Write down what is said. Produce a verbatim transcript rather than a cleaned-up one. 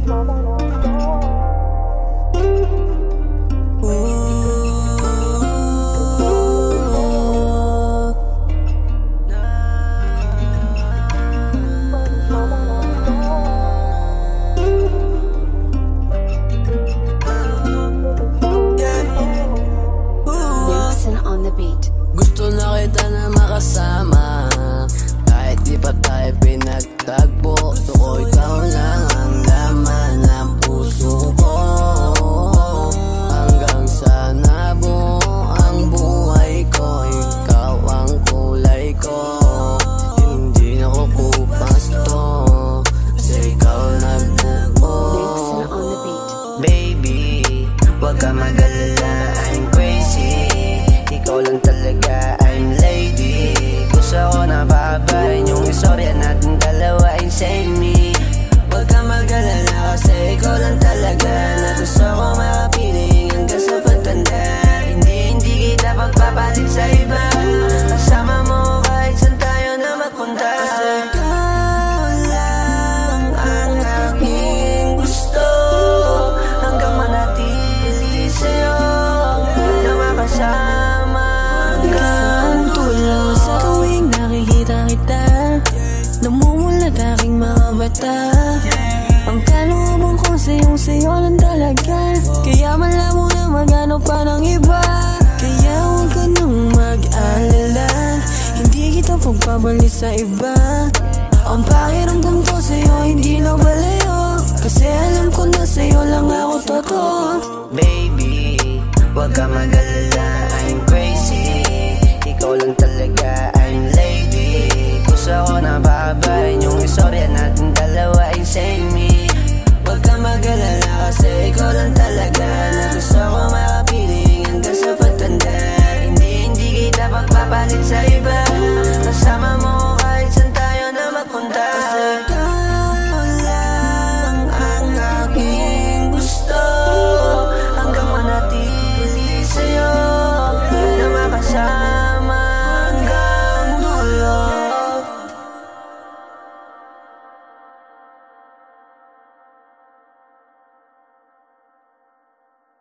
Gusto na kita na makasama, kahit di pa tayo pinagtagpo. Gusto ko ikaw lang ang laman ng puso ko, hanggang sa nabuo ang buhay ko. Ikaw ang kulay ko, hindi na ko kupasto, kasi ikaw nagbuo. Baby, wag ka mag-alala, I'm crazy. Ikaw lang talaga, I'm lady. Gusto ko na babayin yung istorya natin dalawa, insane me. Huwag ka mag-alala, kasi ikaw lang talaga na gusto ko makapiling hanggang sa pagtanda. Hindi, hindi kita pagpapalit sa iba, kasama mo kahit saan tayo na magpunta. Kasi ikaw lang ang aking gusto, hanggang manatili sa'yo na makasama. Namumulat aking mga mata, ang kalooban ko sa'yong sa'yo lang talaga. Kaya malabo na magano pa ng iba, kaya huwag ka nang mag-alala, hindi kita pagpabalik sa iba. Ang pakiramdam ko sa'yo hindi na balayo, kasi alam ko na sa'yo lang ako totoo. Baby, huwag ka mag-alala, I'm crazy. Ikaw lang talaga, I'm lady. Gusto ko na babayin yung istorya natin